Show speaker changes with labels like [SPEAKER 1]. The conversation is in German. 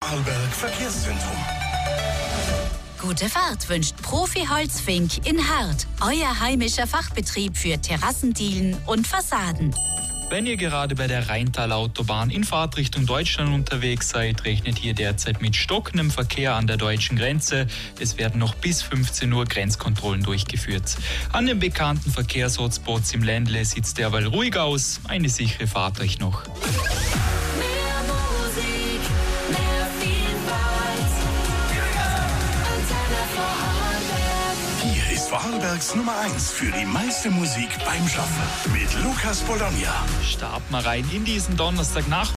[SPEAKER 1] Vorarlberg Verkehrszentrum.
[SPEAKER 2] Gute Fahrt wünscht Profi Holzfink in Hart, euer heimischer Fachbetrieb für Terrassendielen und Fassaden.
[SPEAKER 3] Wenn ihr gerade bei der Rheintalautobahn in Fahrtrichtung Deutschland unterwegs seid, rechnet hier derzeit mit stockendem Verkehr an der deutschen Grenze. Es werden noch bis 15 Uhr Grenzkontrollen durchgeführt. An den bekannten Verkehrshotspots im Ländle sieht es derweil ruhig aus. Eine sichere Fahrt euch noch.
[SPEAKER 1] Hier ist Vorarlbergs Nummer 1 für die meiste Musik beim Schaffen mit Lukas Bologna.
[SPEAKER 3] Starten wir rein in diesen Donnerstag nach